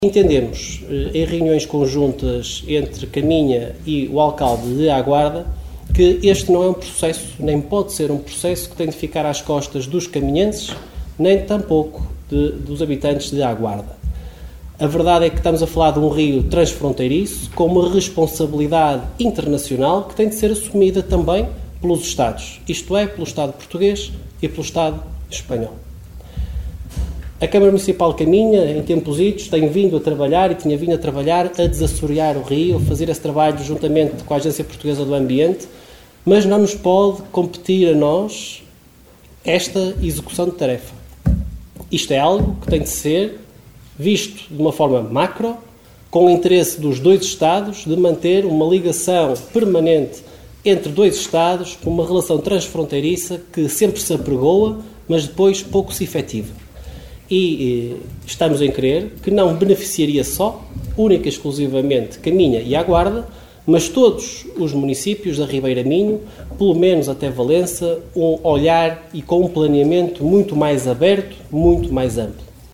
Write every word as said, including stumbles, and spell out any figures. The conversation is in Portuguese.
Entendemos, em reuniões conjuntas entre Caminha e o alcalde de Aguarda, que este não é um processo, nem pode ser um processo que tem de ficar às costas dos caminhenses, nem tampouco de, dos habitantes de Aguarda. A verdade é que estamos a falar de um rio transfronteiriço com uma responsabilidade internacional que tem de ser assumida também pelos Estados, isto é, pelo Estado português e pelo Estado espanhol. A Câmara Municipal de Caminha, em tempos idos, tem vindo a trabalhar e tinha vindo a trabalhar a desassorear o rio, a fazer esse trabalho juntamente com a Agência Portuguesa do Ambiente, mas não nos pode competir a nós esta execução de tarefa. Isto é algo que tem de ser visto de uma forma macro, com o interesse dos dois Estados de manter uma ligação permanente entre dois Estados, uma relação transfronteiriça que sempre se apregoa, mas depois pouco se efetiva. E eh, estamos em crer que não beneficiaria só, única e exclusivamente, Caminha e Aguarda, mas todos os municípios da Ribeira Minho, pelo menos até Valença, um olhar e com um planeamento muito mais aberto, muito mais amplo.